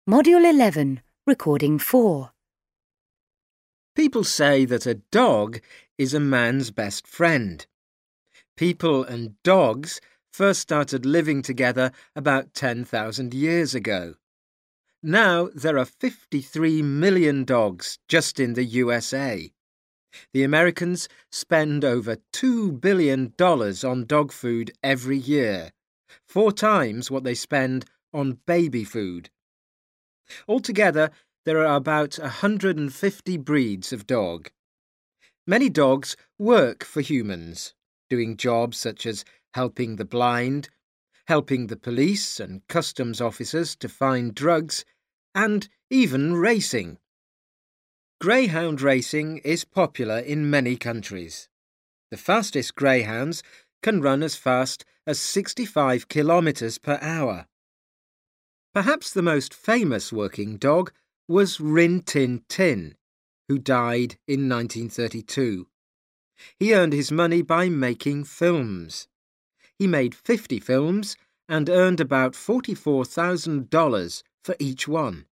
Module 11, Recording 4. People say that a dog is a man's best friend. People and dogs first started living together about 10,000 years ago. Now there are 53 million dogs just in the USA. The Americans spend over $2 billion on dog food every year, 4 times what they spend on baby food. Altogether, there are about 150 breeds of dog. Many dogs work for humans, doing jobs such as helping the blind, helping the police and customs officers to find drugs, and even racing. Greyhound racing is popular in many countries. The fastest greyhounds can run as fast as 65 kilometers per hour. Perhaps the most famous working dog was Rin Tin Tin, who died in 1932. He earned his money by making films. He made 50 films and earned about $44,000 for each one.